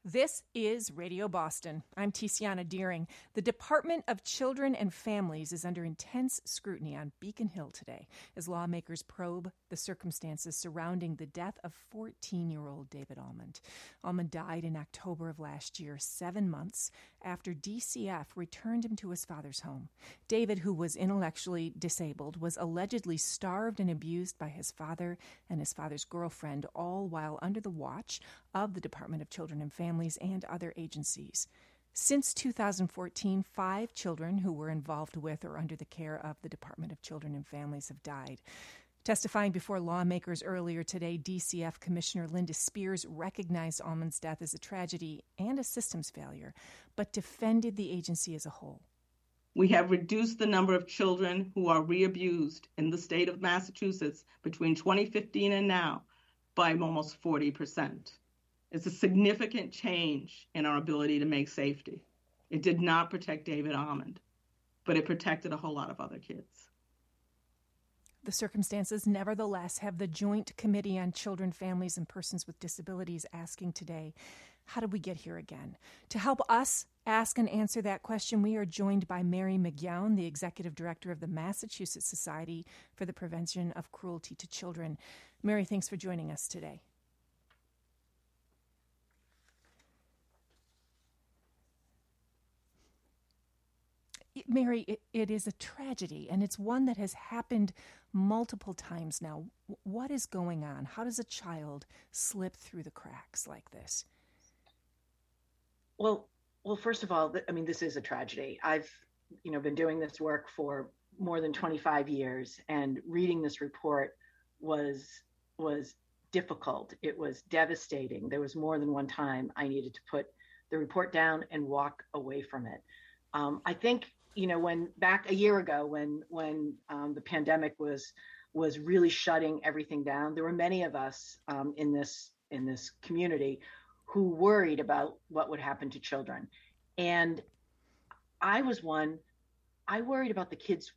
This is Radio Boston. I'm Tiziana Deering. The Department of Children and Families is under intense scrutiny on Beacon Hill today as lawmakers probe the circumstances surrounding the death of 14-year-old David Almond. Almond died in October of last year, 7 months after DCF returned him to his father's home. David, who was intellectually disabled, was allegedly starved and abused by his father and his father's girlfriend, all while under the watch of the Department of Children and Families and other agencies. Since 2014, 5 children who were involved with or under the care of the Department of Children and Families have died. Testifying before lawmakers earlier today, DCF Commissioner Linda Spears recognized Almond's death as a tragedy and a systems failure, but defended the agency as a whole. We have reduced the number of children who are re-abused in the state of Massachusetts between 2015 and now by almost 40%. It's a significant change in our ability to make safety. It did not protect David Almond, but it protected a whole lot of other kids. The circumstances, nevertheless, have the Joint Committee on Children, Families, and Persons with Disabilities asking today, how did we get here again? To help us ask and answer that question, we are joined by Mary McGowan, the Executive Director of the Massachusetts Society for the Prevention of Cruelty to Children. Mary, thanks for joining us today. Mary, it is a tragedy, and it's one that has happened multiple times now. What is going on? How does a child slip through the cracks like this? Well, first of all, this is a tragedy. I've, been doing this work for more than 25 years, and reading this report was difficult. It was devastating. There was more than one time I needed to put the report down and walk away from it. I think, when back a year ago, when the pandemic was really shutting everything down, there were many of us in this community who worried about what would happen to children. And I was one. I worried about the kids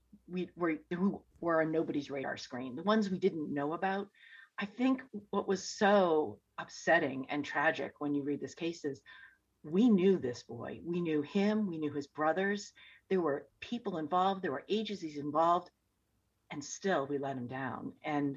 who were on nobody's radar screen, the ones we didn't know about. I think what was so upsetting and tragic when you read this case is we knew this boy. We knew him. We knew his brothers. There were people involved. There were agencies involved, and still we let him down. And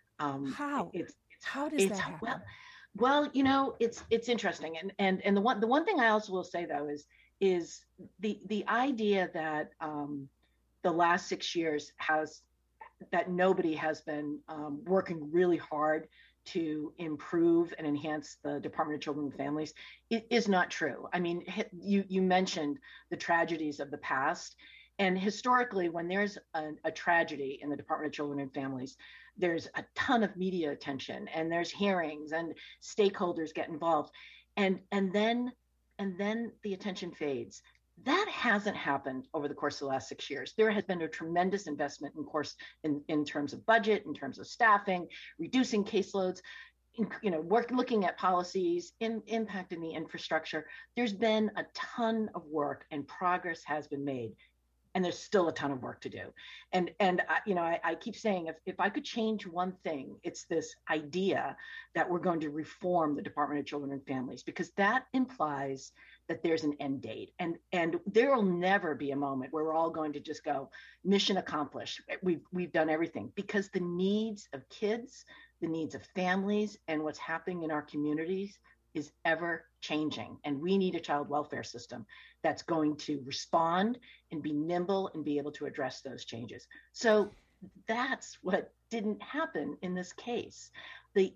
how does that happen? Well, it's interesting. And the one thing I also will say though is the idea that the last 6 years that nobody has been working really hard to improve and enhance the Department of Children and Families is not true. I mean, you mentioned the tragedies of the past. And historically, when there's a tragedy in the Department of Children and Families, there's a ton of media attention, and there's hearings, and stakeholders get involved. And then the attention fades. That hasn't happened over the course of the last 6 years. There has been a tremendous investment in terms of budget, in terms of staffing, reducing caseloads, looking at policies, impacting the infrastructure. There's been a ton of work, and progress has been made. And there's still a ton of work to do. And I keep saying, if I could change one thing, it's this idea that we're going to reform the Department of Children and Families, because that implies that there's an end date. And there will never be a moment where we're all going to just go, mission accomplished. We've done everything, because the needs of kids, the needs of families, and what's happening in our communities is ever changing. And we need a child welfare system that's going to respond and be nimble and be able to address those changes. So that's what didn't happen in this case. The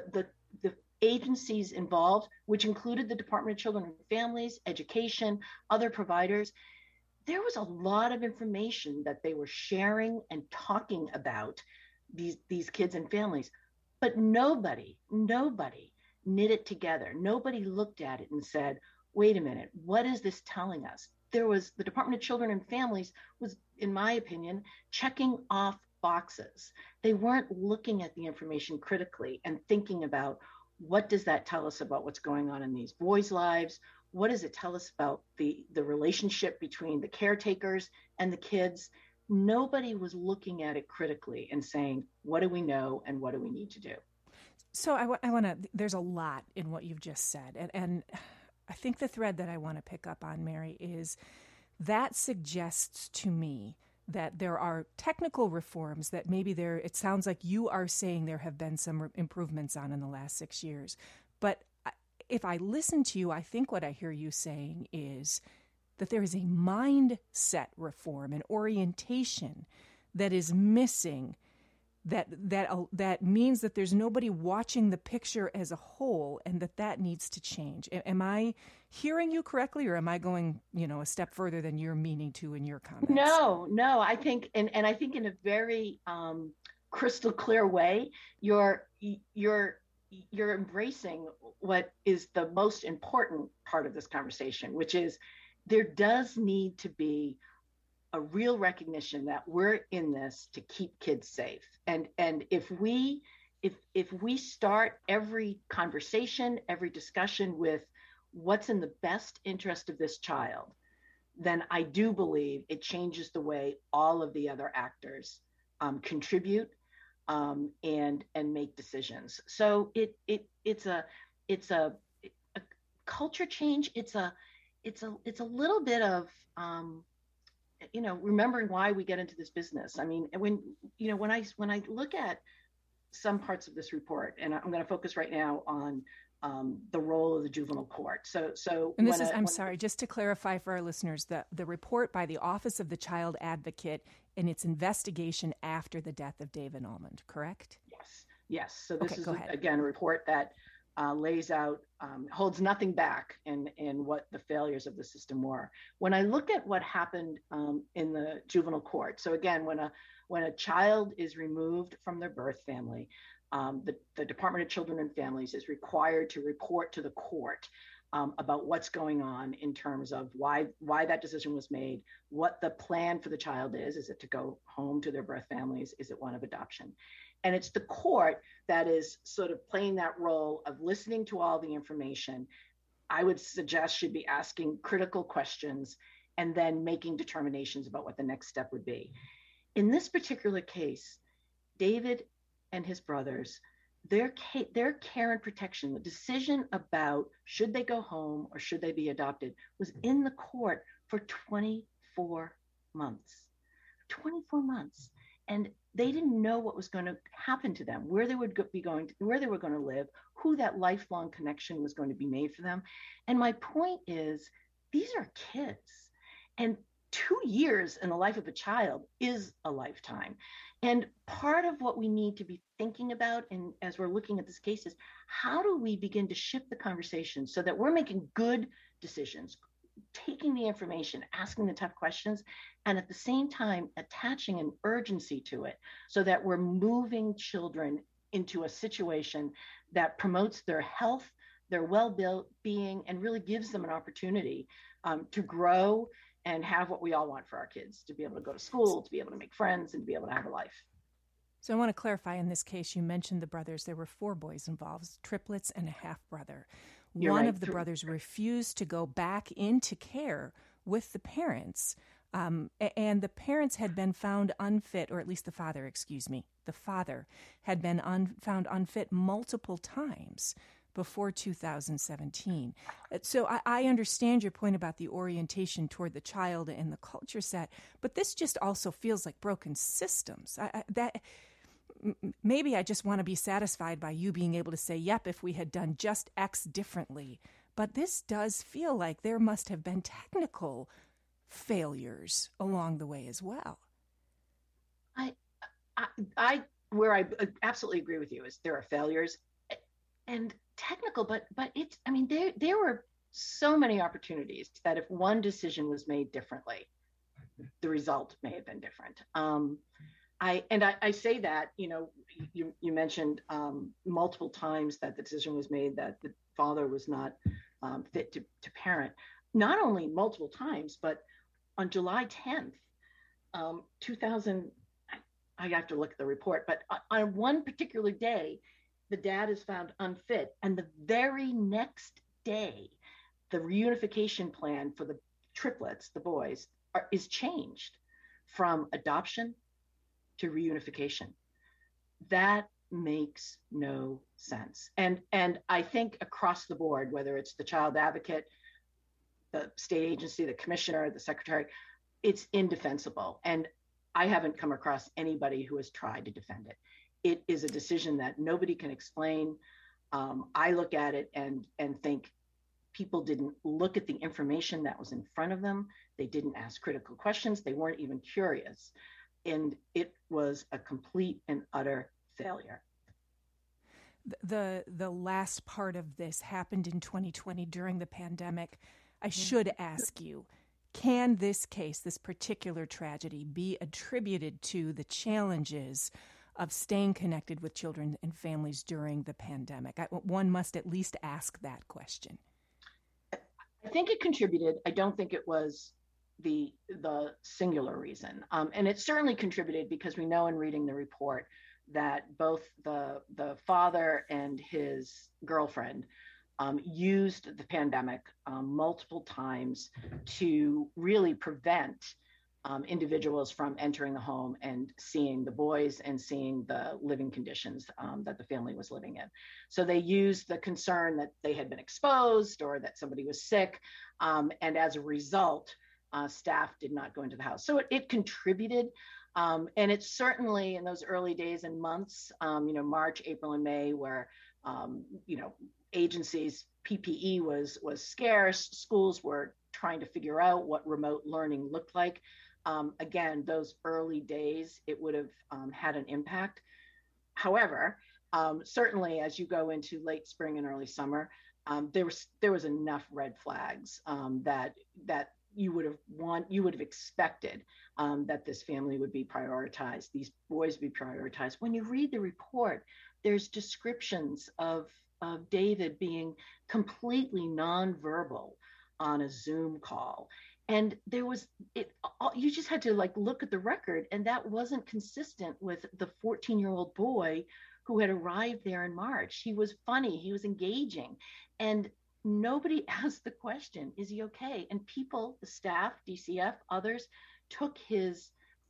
agencies involved, which included the Department of Children and Families, education, other providers, there was a lot of information that they were sharing and talking about these kids and families, but nobody knit it together. Nobody looked at it and said, wait a minute, what is this telling us? The Department of Children and Families was, in my opinion, checking off boxes. They weren't looking at the information critically and thinking about, what does that tell us about what's going on in these boys' lives? What does it tell us about the relationship between the caretakers and the kids? Nobody was looking at it critically and saying, what do we know and what do we need to do? So I want to, there's a lot in what you've just said. And I think the thread that I want to pick up on, Mary, is that suggests to me that there are technical reforms that maybe it sounds like you are saying there have been some improvements on in the last 6 years. But if I listen to you, I think what I hear you saying is that there is a mindset reform, an orientation that is missing, that means that there's nobody watching the picture as a whole, and that needs to change. Am I hearing you correctly, or am I going, a step further than you're meaning to in your comments? No, I think, and I think in a very crystal clear way, you're embracing what is the most important part of this conversation, which is there does need to be a real recognition that we're in this to keep kids safe. And if we start every conversation, every discussion with what's in the best interest of this child, then I do believe it changes the way all of the other actors contribute and make decisions. So it's a culture change. It's a little bit of remembering why we get into this business. I mean, when I look at some parts of this report, and I'm going to focus right now on the role of the juvenile court. And this is, I'm sorry, just to clarify for our listeners, the report by the Office of the Child Advocate in its investigation after the death of David Almond, correct? Yes. So this is, again, a report that lays out, holds nothing back in what the failures of the system were. When I look at what happened in the juvenile court, so again, when a child is removed from their birth family, the Department of Children and Families is required to report to the court about what's going on in terms of why that decision was made, what the plan for the child is. Is it to go home to their birth families? Is it one of adoption? And it's the court that is sort of playing that role of listening to all the information. I would suggest should be asking critical questions and then making determinations about what the next step would be. In this particular case, David and his brothers, their care and protection, the decision about should they go home or should they be adopted, was in the court for 24 months. 24 months. And they didn't know what was going to happen to them, where they would be going, where they were going to live, who that lifelong connection was going to be made for them. And my point is, these are kids. And 2 years in the life of a child is a lifetime. And part of what we need to be thinking about, and as we're looking at this case, is how do we begin to shift the conversation so that we're making good decisions, taking the information, asking the tough questions, and at the same time attaching an urgency to it so that we're moving children into a situation that promotes their health, their well-being, and really gives them an opportunity to grow and have what we all want for our kids, to be able to go to school, to be able to make friends, and to be able to have a life. So I want to clarify, in this case, you mentioned the brothers. There were 4 boys involved, triplets and a half-brother. One of the brothers refused to go back into care with the parents, and the parents had been found unfit, or at least the father had been found unfit multiple times before 2017. So I understand your point about the orientation toward the child and the culture set, but this just also feels like broken systems. Maybe I just want to be satisfied by you being able to say, yep, if we had done just X differently. But this does feel like there must have been technical failures along the way as well. Where I absolutely agree with you is there are failures and technical, but it's, I mean, there were so many opportunities that if one decision was made differently, the result may have been different. I say that, you mentioned multiple times that the decision was made that the father was not fit to parent. Not only multiple times, but on July 10th, 2000, I have to look at the report, but on one particular day, the dad is found unfit. And the very next day, the reunification plan for the triplets, the boys, is changed from adoption to reunification. That makes no sense. And I think across the board, whether it's the child advocate, the state agency, the commissioner, the secretary, it's indefensible. And I haven't come across anybody who has tried to defend it. It is a decision that nobody can explain. I look at it and think people didn't look at the information that was in front of them. They didn't ask critical questions. They weren't even curious. And it was a complete and utter failure. The last part of this happened in 2020 during the pandemic. I should ask you, can this case, this particular tragedy, be attributed to the challenges of staying connected with children and families during the pandemic? One must at least ask that question. I think it contributed. I don't think it was the singular reason. And it certainly contributed because we know in reading the report that both the father and his girlfriend used the pandemic multiple times to really prevent individuals from entering the home and seeing the boys and seeing the living conditions that the family was living in. So they used the concern that they had been exposed or that somebody was sick. And as a result, staff did not go into the house. So it contributed. And it's certainly in those early days and months, March, April, and May, where, agencies, PPE was scarce. Schools were trying to figure out what remote learning looked like. Again, those early days, it would have had an impact. However, certainly as you go into late spring and early summer, there was enough red flags that you would have expected that this family would be prioritized, these boys would be prioritized. When you read the report, there's descriptions of David being completely nonverbal on a Zoom call. And you just had to look at the record, and that wasn't consistent with the 14-year-old boy who had arrived there in March. He was funny, he was engaging, and nobody asked the question, is he okay? And people, the staff, DCF, others, took his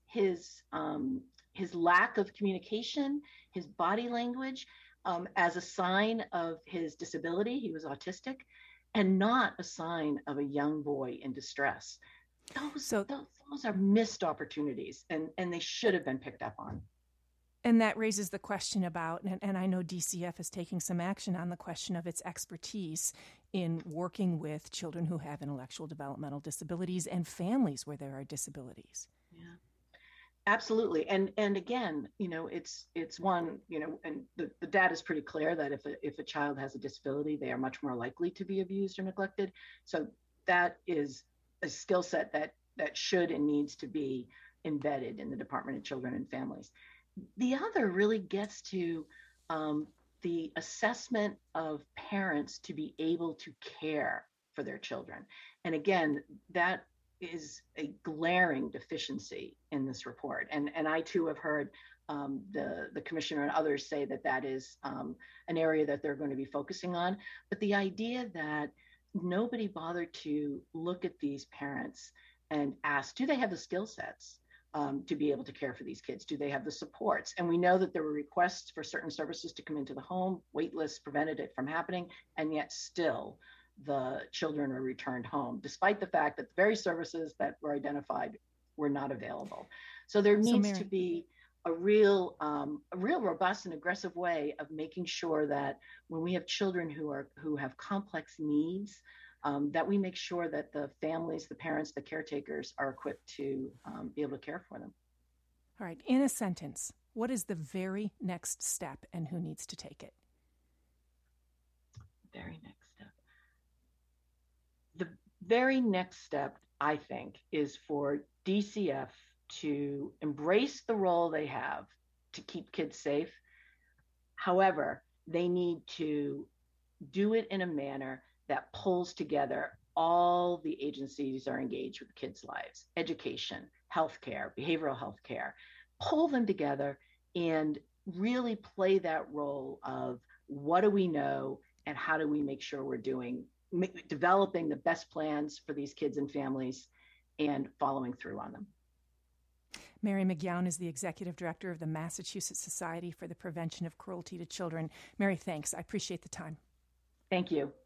lack of communication, his body language, as a sign of his disability. He was autistic, and not a sign of a young boy in distress. Those are missed opportunities, and they should have been picked up on. And that raises the question about, and I know DCF is taking some action on the question of its expertise in working with children who have intellectual developmental disabilities and families where there are disabilities. Yeah, absolutely. And again, it's one, and the data is pretty clear that if a child has a disability, they are much more likely to be abused or neglected. So that is a skill set that should and needs to be embedded in the Department of Children and Families. The other really gets to the assessment of parents to be able to care for their children. And again, that is a glaring deficiency in this report. And I too have heard the commissioner and others say that is an area that they're going to be focusing on. But the idea that nobody bothered to look at these parents and ask, do they have the skill sets to be able to care for these kids? Do they have the supports? And we know that there were requests for certain services to come into the home. Wait lists prevented it from happening, and yet still the children are returned home, despite the fact that the very services that were identified were not available. So there needs to be a real robust and aggressive way of making sure that when we have children who have complex needs, that we make sure that the families, the parents, the caretakers are equipped to be able to care for them. All right. In a sentence, what is the very next step and who needs to take it? Very next step. The very next step, I think, is for DCF to embrace the role they have to keep kids safe. However, they need to do it in a manner that pulls together all the agencies that are engaged with kids' lives: education, healthcare, behavioral health care. Pull them together and really play that role of what do we know and how do we make sure we're developing the best plans for these kids and families and following through on them. Mary McGowan is the Executive Director of the Massachusetts Society for the Prevention of Cruelty to Children. Mary, thanks. I appreciate the time. Thank you.